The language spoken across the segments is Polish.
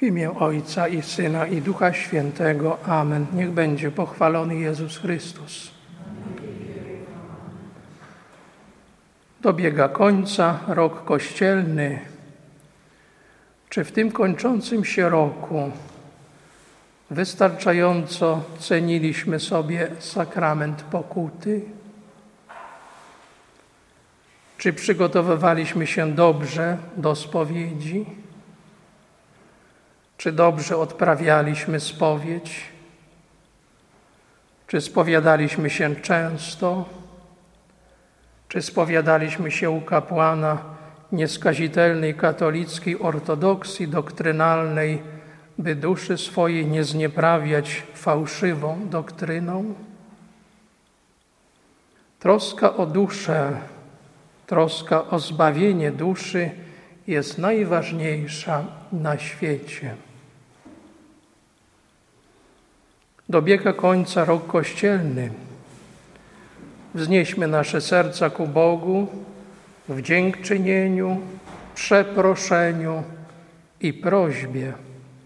W imię Ojca i Syna i Ducha Świętego. Amen. Niech będzie pochwalony Jezus Chrystus. Dobiega końca rok kościelny. Czy w tym kończącym się roku wystarczająco ceniliśmy sobie sakrament pokuty? Czy przygotowywaliśmy się dobrze do spowiedzi? Czy dobrze odprawialiśmy spowiedź? Czy spowiadaliśmy się często? Czy spowiadaliśmy się u kapłana nieskazitelnej katolickiej ortodoksji doktrynalnej, by duszy swojej nie znieprawiać fałszywą doktryną? Troska o duszę, troska o zbawienie duszy jest najważniejsza na świecie. Dobiega końca rok kościelny. Wznieśmy nasze serca ku Bogu w dziękczynieniu, przeproszeniu i prośbie.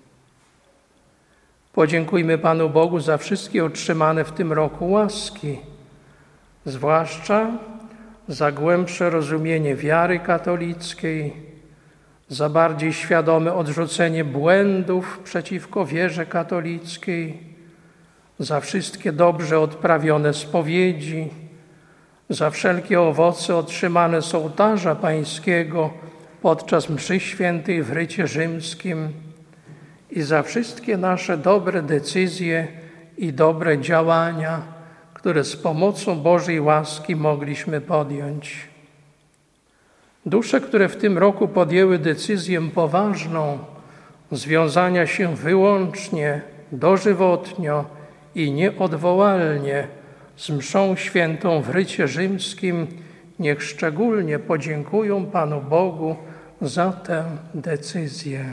Podziękujmy Panu Bogu za wszystkie otrzymane w tym roku łaski, zwłaszcza za głębsze rozumienie wiary katolickiej, za bardziej świadome odrzucenie błędów przeciwko wierze katolickiej, za wszystkie dobrze odprawione spowiedzi, za wszelkie owoce otrzymane z ołtarza pańskiego podczas mszy świętej w rycie rzymskim i za wszystkie nasze dobre decyzje i dobre działania, które z pomocą Bożej łaski mogliśmy podjąć. Dusze, które w tym roku podjęły decyzję poważną związania się wyłącznie, dożywotnio i nieodwołalnie z mszą świętą w rycie rzymskim, niech szczególnie podziękują Panu Bogu za tę decyzję.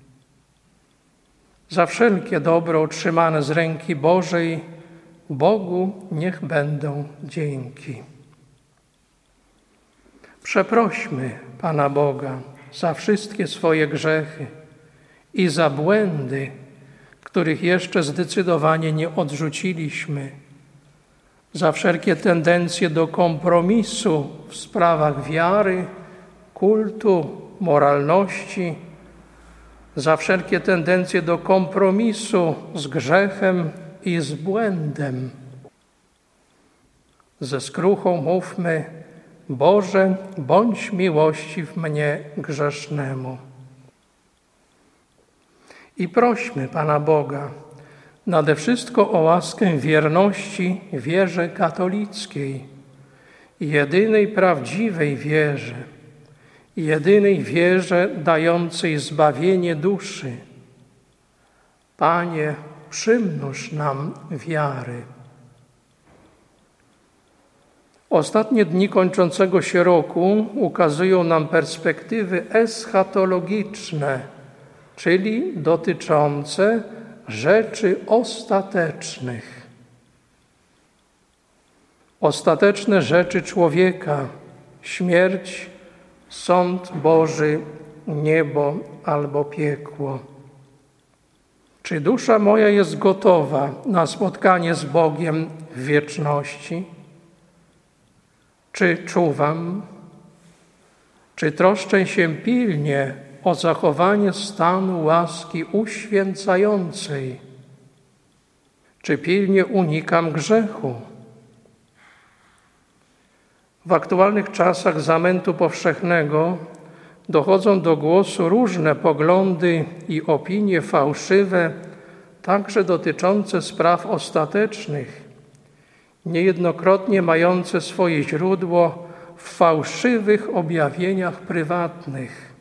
Za wszelkie dobro otrzymane z ręki Bożej Bogu niech będą dzięki. Przeprośmy Pana Boga za wszystkie swoje grzechy i za błędy, których jeszcze zdecydowanie nie odrzuciliśmy, za wszelkie tendencje do kompromisu w sprawach wiary, kultu, moralności, za wszelkie tendencje do kompromisu z grzechem i z błędem. Ze skruchą mówmy: Boże, bądź miłościw mnie grzesznemu. I prośmy Pana Boga nade wszystko o łaskę wierności wierze katolickiej, jedynej prawdziwej wierze, jedynej wierze dającej zbawienie duszy. Panie, przymnóż nam wiary. Ostatnie dni kończącego się roku ukazują nam perspektywy eschatologiczne, czyli dotyczące rzeczy ostatecznych. Ostateczne rzeczy człowieka, śmierć, sąd Boży, niebo albo piekło. Czy dusza moja jest gotowa na spotkanie z Bogiem w wieczności? Czy czuwam? Czy troszczę się pilnie o zachowanie stanu łaski uświęcającej? Czy pilnie unikam grzechu? W aktualnych czasach zamętu powszechnego dochodzą do głosu różne poglądy i opinie fałszywe, także dotyczące spraw ostatecznych, niejednokrotnie mające swoje źródło w fałszywych objawieniach prywatnych.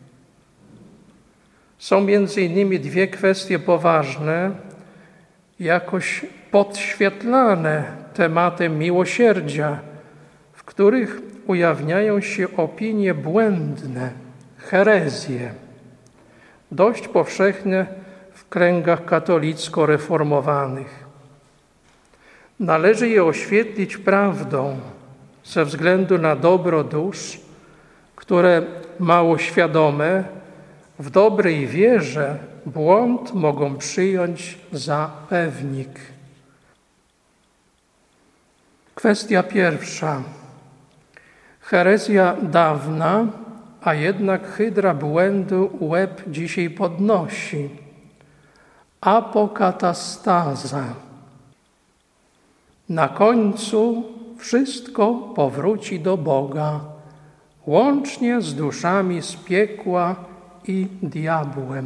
Są między innymi dwie kwestie poważne, jakoś podświetlane tematem miłosierdzia, w których ujawniają się opinie błędne, herezje, dość powszechne w kręgach katolicko-reformowanych. Należy je oświetlić prawdą ze względu na dobro dusz, które mało świadome w dobrej wierze błąd mogą przyjąć za pewnik. Kwestia pierwsza. Herezja dawna, a jednak hydra błędu łeb dzisiaj podnosi. Apokatastaza. Na końcu wszystko powróci do Boga, łącznie z duszami z piekła i diabłem.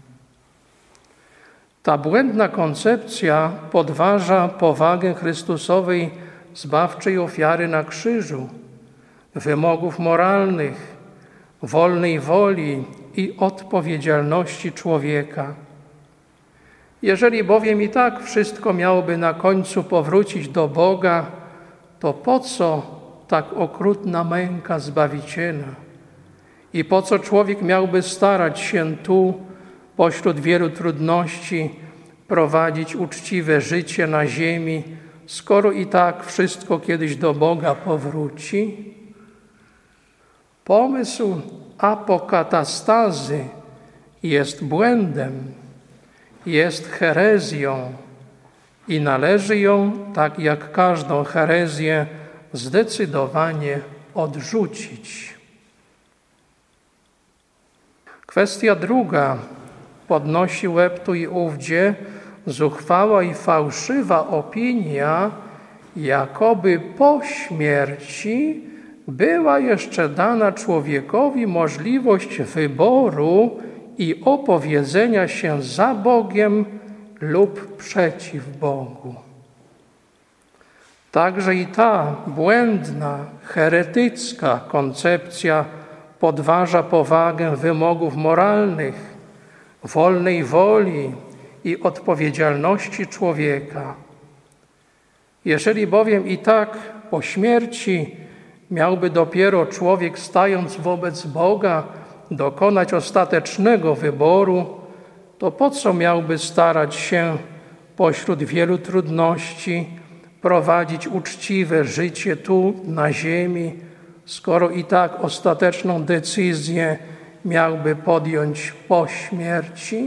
Ta błędna koncepcja podważa powagę Chrystusowej zbawczej ofiary na krzyżu, wymogów moralnych, wolnej woli i odpowiedzialności człowieka. Jeżeli bowiem i tak wszystko miałoby na końcu powrócić do Boga, to po co tak okrutna męka Zbawiciela? I po co człowiek miałby starać się tu, pośród wielu trudności, prowadzić uczciwe życie na ziemi, skoro i tak wszystko kiedyś do Boga powróci? Pomysł apokatastazy jest błędem, jest herezją i należy ją, tak jak każdą herezję, zdecydowanie odrzucić. Kwestia druga. Podnosi łeb tu i ówdzie zuchwała i fałszywa opinia, jakoby po śmierci była jeszcze dana człowiekowi możliwość wyboru i opowiedzenia się za Bogiem lub przeciw Bogu. Także i ta błędna, heretycka koncepcja podważa powagę wymogów moralnych, wolnej woli i odpowiedzialności człowieka. Jeżeli bowiem i tak po śmierci miałby dopiero człowiek, stając wobec Boga, dokonać ostatecznego wyboru, to po co miałby starać się pośród wielu trudności prowadzić uczciwe życie tu na ziemi, skoro i tak ostateczną decyzję miałby podjąć po śmierci?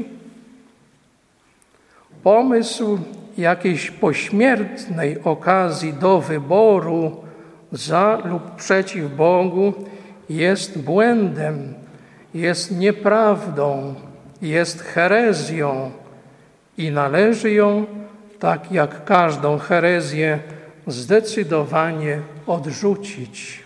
Pomysł jakiejś pośmiertnej okazji do wyboru za lub przeciw Bogu jest błędem, jest nieprawdą, jest herezją i należy ją, tak jak każdą herezję, zdecydowanie odrzucić.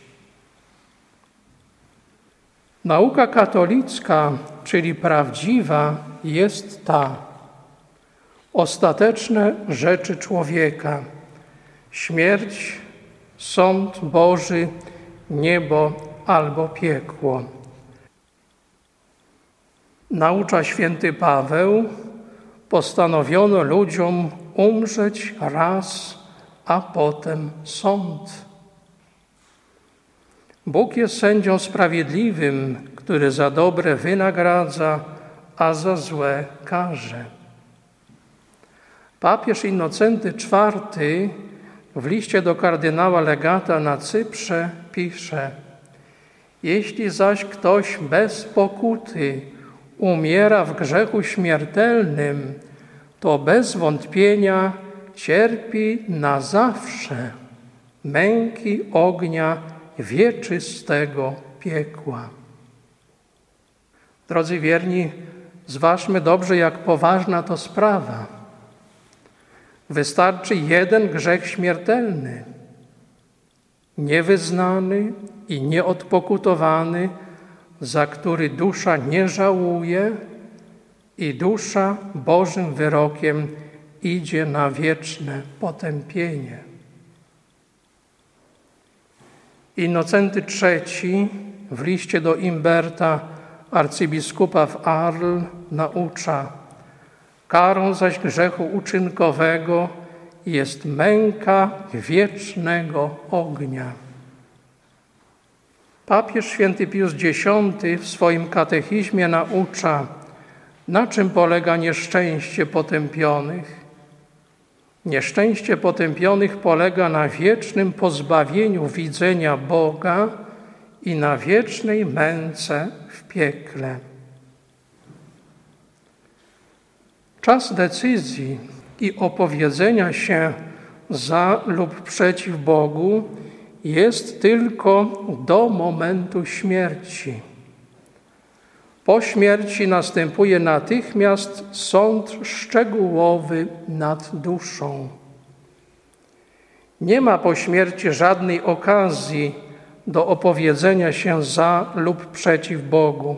Nauka katolicka, czyli prawdziwa, jest ta: ostateczne rzeczy człowieka, śmierć, sąd Boży, niebo albo piekło. Naucza święty Paweł: postanowiono ludziom umrzeć raz, a potem sąd. Bóg jest sędzią sprawiedliwym, który za dobre wynagradza, a za złe karze. Papież Innocenty IV w liście do kardynała legata na Cyprze pisze: jeśli zaś ktoś bez pokuty umiera w grzechu śmiertelnym, to bez wątpienia cierpi na zawsze męki ognia wieczystego piekła. Drodzy wierni, zważmy dobrze, jak poważna to sprawa. Wystarczy jeden grzech śmiertelny, niewyznany i nieodpokutowany, za który dusza nie żałuje i dusza Bożym wyrokiem idzie na wieczne potępienie. Innocenty III w liście do Imberta, arcybiskupa w Arles, naucza: karą zaś grzechu uczynkowego jest męka wiecznego ognia. Papież święty Pius X w swoim katechizmie naucza, na czym polega nieszczęście potępionych. Nieszczęście potępionych polega na wiecznym pozbawieniu widzenia Boga i na wiecznej męce w piekle. Czas decyzji i opowiedzenia się za lub przeciw Bogu jest tylko do momentu śmierci. Po śmierci następuje natychmiast sąd szczegółowy nad duszą. Nie ma po śmierci żadnej okazji do opowiedzenia się za lub przeciw Bogu.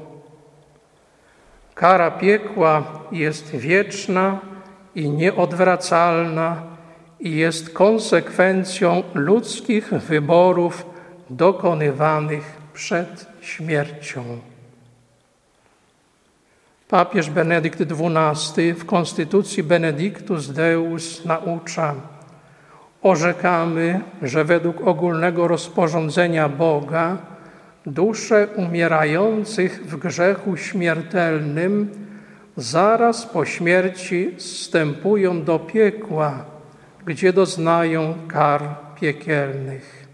Kara piekła jest wieczna i nieodwracalna i jest konsekwencją ludzkich wyborów dokonywanych przed śmiercią. Papież Benedykt XII w Konstytucji Benedictus Deus naucza: orzekamy, że według ogólnego rozporządzenia Boga dusze umierających w grzechu śmiertelnym zaraz po śmierci zstępują do piekła, gdzie doznają kar piekielnych.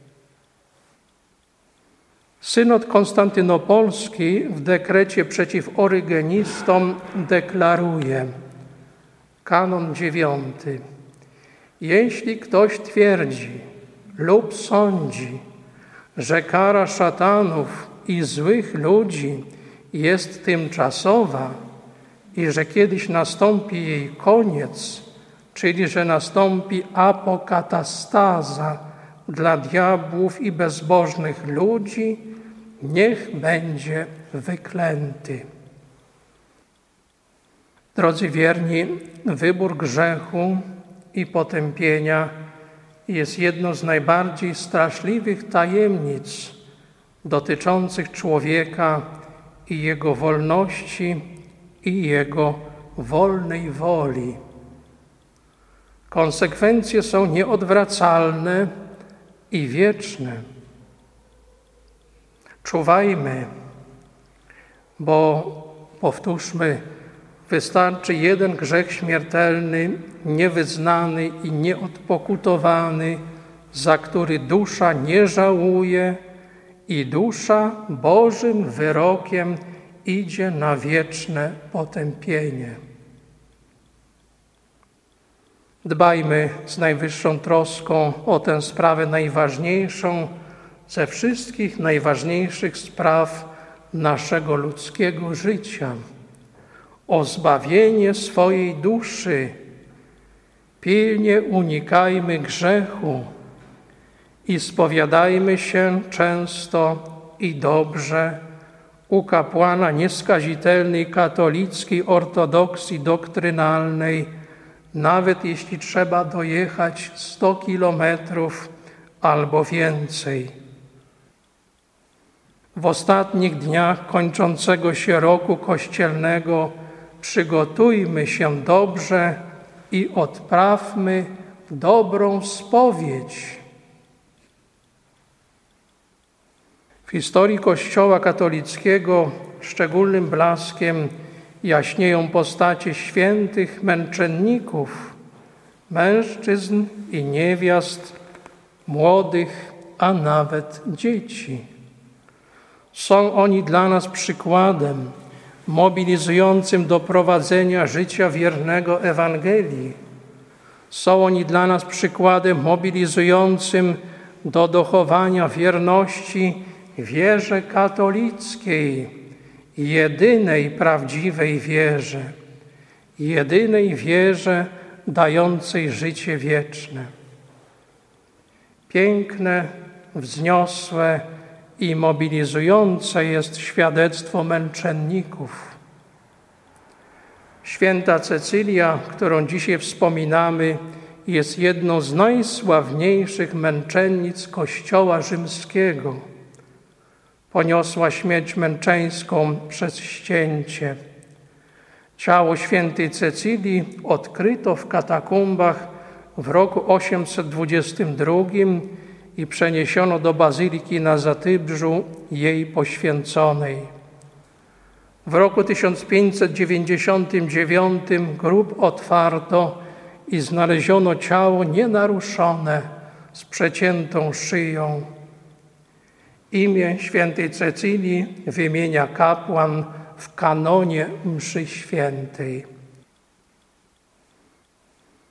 Synod konstantynopolski w dekrecie przeciw orygenistom deklaruje, kanon 9. Jeśli ktoś twierdzi lub sądzi, że kara szatanów i złych ludzi jest tymczasowa i że kiedyś nastąpi jej koniec, czyli że nastąpi apokatastaza dla diabłów i bezbożnych ludzi, niech będzie wyklęty. Drodzy wierni, wybór grzechu i potępienia jest jedną z najbardziej straszliwych tajemnic dotyczących człowieka i jego wolności i jego wolnej woli. Konsekwencje są nieodwracalne i wieczne. Czuwajmy, bo powtórzmy, wystarczy jeden grzech śmiertelny, niewyznany i nieodpokutowany, za który dusza nie żałuje i dusza Bożym wyrokiem idzie na wieczne potępienie. Dbajmy z najwyższą troską o tę sprawę najważniejszą ze wszystkich najważniejszych spraw naszego ludzkiego życia. O zbawienie swojej duszy. Pilnie unikajmy grzechu i spowiadajmy się często i dobrze u kapłana nieskazitelnej katolickiej ortodoksji doktrynalnej, nawet jeśli trzeba dojechać 100 kilometrów albo więcej. W ostatnich dniach kończącego się roku kościelnego przygotujmy się dobrze i odprawmy dobrą spowiedź. W historii Kościoła katolickiego szczególnym blaskiem jaśnieją postacie świętych męczenników, mężczyzn i niewiast, młodych, a nawet dzieci. Są oni dla nas przykładem mobilizującym do prowadzenia życia wiernego Ewangelii. Są oni dla nas przykładem mobilizującym do dochowania wierności wierze katolickiej, jedynej prawdziwej wierze, jedynej wierze dającej życie wieczne. Piękne, wzniosłe i mobilizujące jest świadectwo męczenników. Święta Cecylia, którą dzisiaj wspominamy, jest jedną z najsławniejszych męczennic Kościoła rzymskiego. Poniosła śmierć męczeńską przez ścięcie. Ciało świętej Cecylii odkryto w katakumbach w roku 822 i przeniesiono do bazyliki na Zatybrzu jej poświęconej. W roku 1599 grób otwarto i znaleziono ciało nienaruszone z przeciętą szyją. Imię świętej Cecylii wymienia kapłan w kanonie mszy świętej.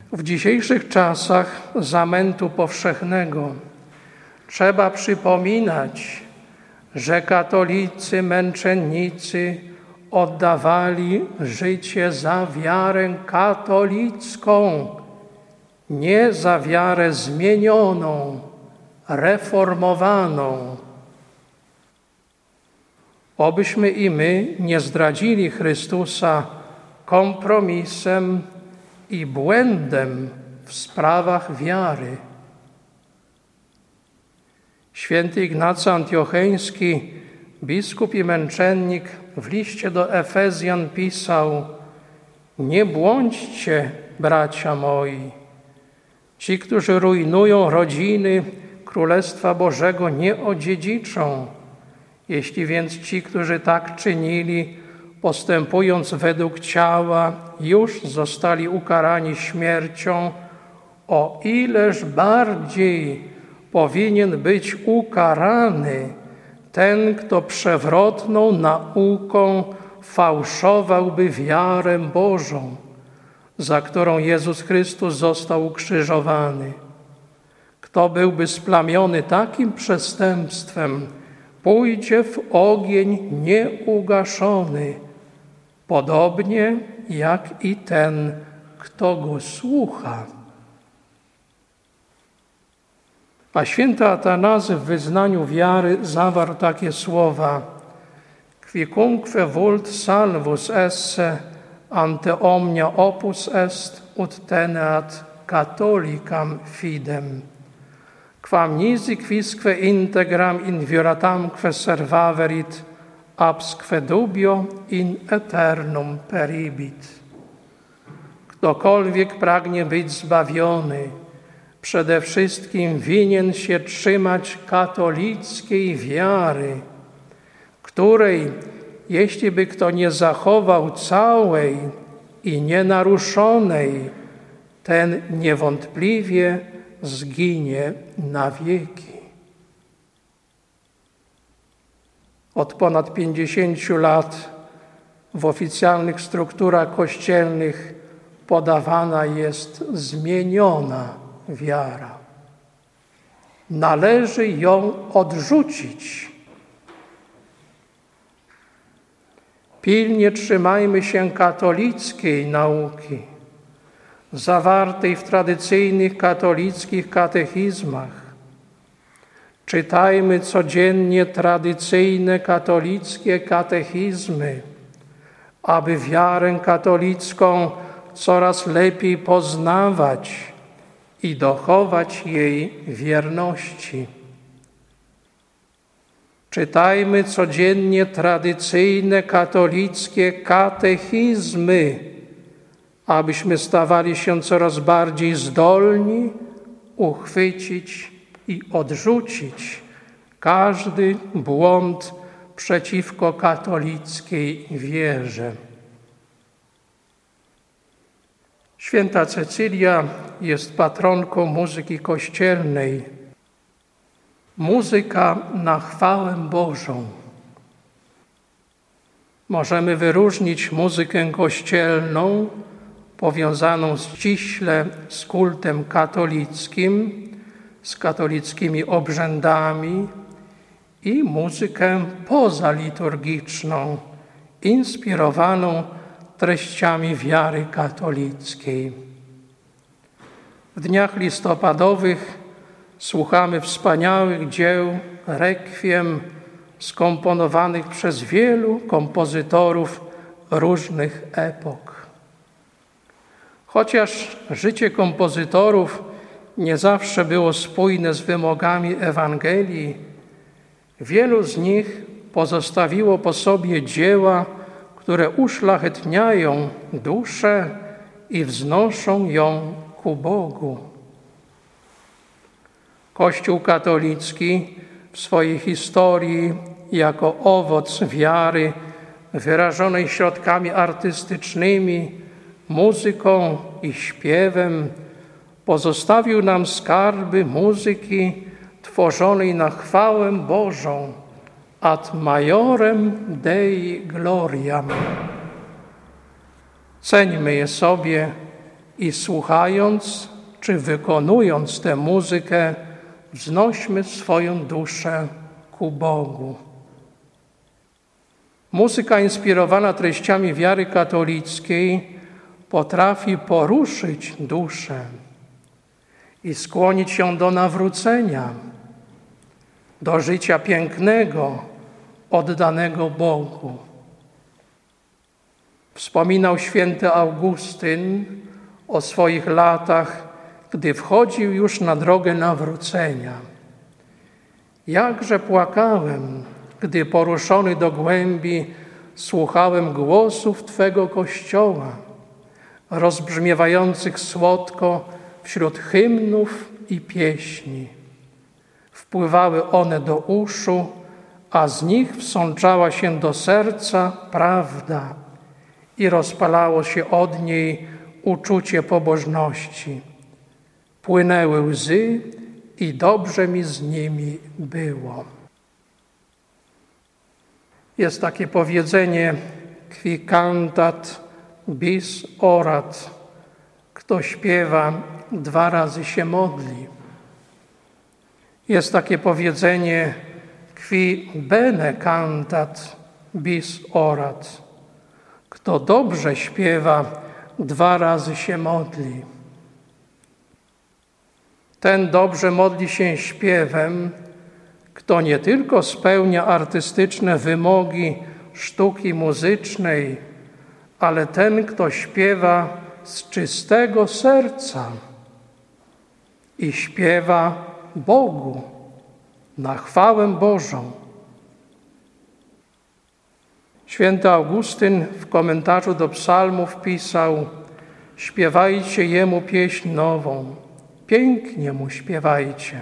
W dzisiejszych czasach zamętu powszechnego trzeba przypominać, że katolicy męczennicy oddawali życie za wiarę katolicką, nie za wiarę zmienioną, reformowaną. Obyśmy i my nie zdradzili Chrystusa kompromisem i błędem w sprawach wiary. Święty Ignacy Antiocheński, biskup i męczennik, w liście do Efezjan pisał: nie błądźcie, bracia moi. Ci, którzy rujnują rodziny, Królestwa Bożego nie odziedziczą. Jeśli więc ci, którzy tak czynili, postępując według ciała, już zostali ukarani śmiercią, o ileż bardziej powinien być ukarany ten, kto przewrotną nauką fałszowałby wiarę Bożą, za którą Jezus Chrystus został ukrzyżowany. Kto byłby splamiony takim przestępstwem, pójdzie w ogień nieugaszony, podobnie jak i ten, kto go słucha. A święty Atanazy w wyznaniu wiary zawarł takie słowa: Quicunque vult salvus esse ante omnia opus est ut teneat catholicam fidem. Quam nisi quisque integram in violatamque servaverit, absque dubio in eternum peribit. Ktokolwiek pragnie być zbawiony, przede wszystkim winien się trzymać katolickiej wiary, której, jeśli by kto nie zachował całej i nienaruszonej, ten niewątpliwie zginie na wieki. Od ponad 50 lat w oficjalnych strukturach kościelnych podawana jest zmieniona wiara. Należy ją odrzucić. Pilnie trzymajmy się katolickiej nauki, zawartej w tradycyjnych katolickich katechizmach. Czytajmy codziennie tradycyjne katolickie katechizmy, aby wiarę katolicką coraz lepiej poznawać i dochować jej wierności. Czytajmy codziennie tradycyjne katolickie katechizmy, abyśmy stawali się coraz bardziej zdolni uchwycić i odrzucić każdy błąd przeciwko katolickiej wierze. Święta Cecylia jest patronką muzyki kościelnej. Muzyka na chwałę Bożą. Możemy wyróżnić muzykę kościelną, powiązaną ściśle z kultem katolickim, z katolickimi obrzędami, i muzykę pozaliturgiczną, inspirowaną treściami wiary katolickiej. W dniach listopadowych słuchamy wspaniałych dzieł rekwiem skomponowanych przez wielu kompozytorów różnych epok. Chociaż życie kompozytorów nie zawsze było spójne z wymogami Ewangelii, wielu z nich pozostawiło po sobie dzieła, które uszlachetniają duszę i wznoszą ją ku Bogu. Kościół katolicki w swojej historii jako owoc wiary wyrażonej środkami artystycznymi, muzyką i śpiewem pozostawił nam skarby muzyki tworzonej na chwałę Bożą, ad majorem Dei gloriam. Ceńmy je sobie i słuchając czy wykonując tę muzykę, wznośmy swoją duszę ku Bogu. Muzyka inspirowana treściami wiary katolickiej potrafi poruszyć duszę i skłonić ją do nawrócenia, do życia pięknego, oddanego Bogu. Wspominał święty Augustyn o swoich latach, gdy wchodził już na drogę nawrócenia. Jakże płakałem, gdy poruszony do głębi słuchałem głosów Twego Kościoła, rozbrzmiewających słodko wśród hymnów i pieśni. Wpływały one do uszu, a z nich wsączała się do serca prawda i rozpalało się od niej uczucie pobożności. Płynęły łzy i dobrze mi z nimi było. Jest takie powiedzenie: qui cantat bis orat. Kto śpiewa, 2 razy się modli. Jest takie powiedzenie: qui bene cantat bis orat. Kto dobrze śpiewa, 2 razy się modli. Ten dobrze modli się śpiewem, kto nie tylko spełnia artystyczne wymogi sztuki muzycznej, ale ten, kto śpiewa z czystego serca i śpiewa Bogu na chwałę Bożą. Święty Augustyn w komentarzu do psalmów pisał: śpiewajcie Jemu pieśń nową, pięknie Mu śpiewajcie.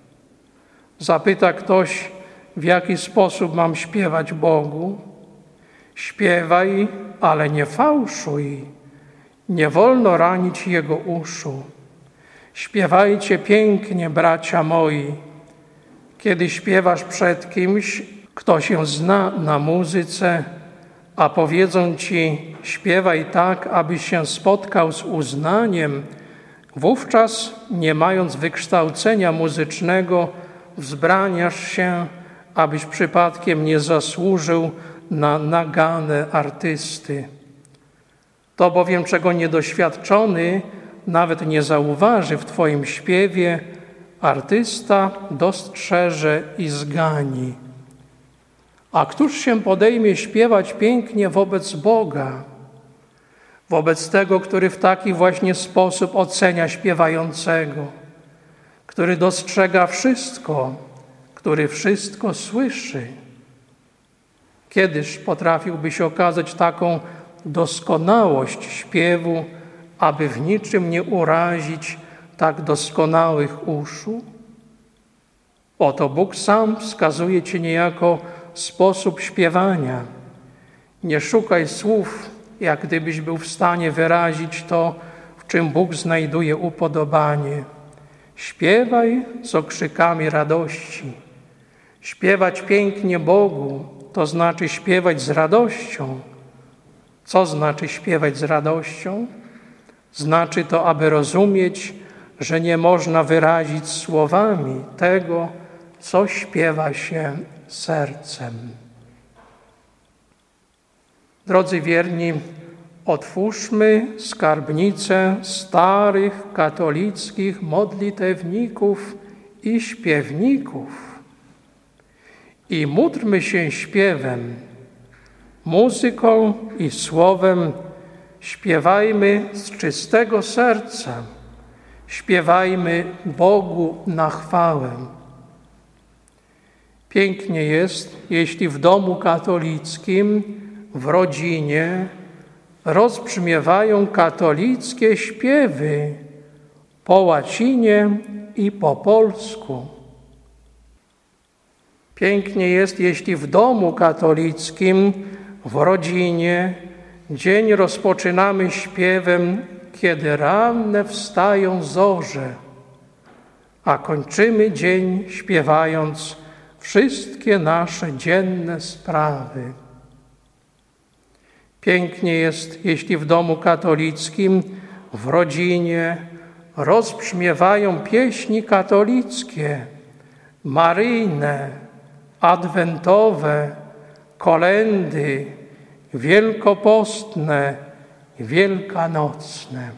Zapyta ktoś, w jaki sposób mam śpiewać Bogu? Śpiewaj, ale nie fałszuj. Nie wolno ranić Jego uszu. Śpiewajcie pięknie, bracia moi. Kiedy śpiewasz przed kimś, kto się zna na muzyce, a powiedzą ci: śpiewaj tak, abyś się spotkał z uznaniem, wówczas, nie mając wykształcenia muzycznego, wzbraniasz się, abyś przypadkiem nie zasłużył na naganę artysty. To bowiem, czego niedoświadczony nawet nie zauważy w Twoim śpiewie, artysta dostrzeże i zgani. A któż się podejmie śpiewać pięknie wobec Boga, wobec tego, który w taki właśnie sposób ocenia śpiewającego, który dostrzega wszystko, który wszystko słyszy? Kiedyż potrafiłbyś okazać taką doskonałość śpiewu, aby w niczym nie urazić tak doskonałych uszu? Oto Bóg sam wskazuje Ci niejako sposób śpiewania. Nie szukaj słów, jak gdybyś był w stanie wyrazić to, w czym Bóg znajduje upodobanie. Śpiewaj z okrzykami radości. Śpiewać pięknie Bogu to znaczy śpiewać z radością. Co znaczy śpiewać z radością? Znaczy to, aby rozumieć, że nie można wyrazić słowami tego, co śpiewa się sercem. Drodzy wierni, otwórzmy skarbnicę starych katolickich modlitewników i śpiewników i módlmy się śpiewem, muzyką i słowem. Śpiewajmy z czystego serca, śpiewajmy Bogu na chwałę. Pięknie jest, jeśli w domu katolickim, w rodzinie rozbrzmiewają katolickie śpiewy po łacinie i po polsku. Pięknie jest, jeśli w domu katolickim, w rodzinie dzień rozpoczynamy śpiewem, kiedy ranne wstają zorze, a kończymy dzień śpiewając wszystkie nasze dzienne sprawy. Pięknie jest, jeśli w domu katolickim w rodzinie rozbrzmiewają pieśni katolickie, maryjne, adwentowe, kolędy, wielkopostne, wielkanocne.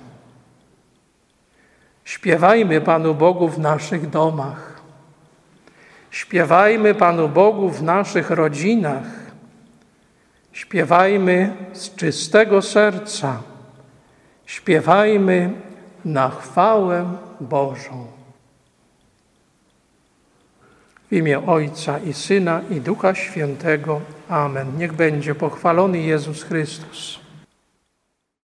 Śpiewajmy Panu Bogu w naszych domach. Śpiewajmy Panu Bogu w naszych rodzinach. Śpiewajmy z czystego serca. Śpiewajmy na chwałę Bożą. W imię Ojca i Syna i Ducha Świętego. Amen. Niech będzie pochwalony Jezus Chrystus.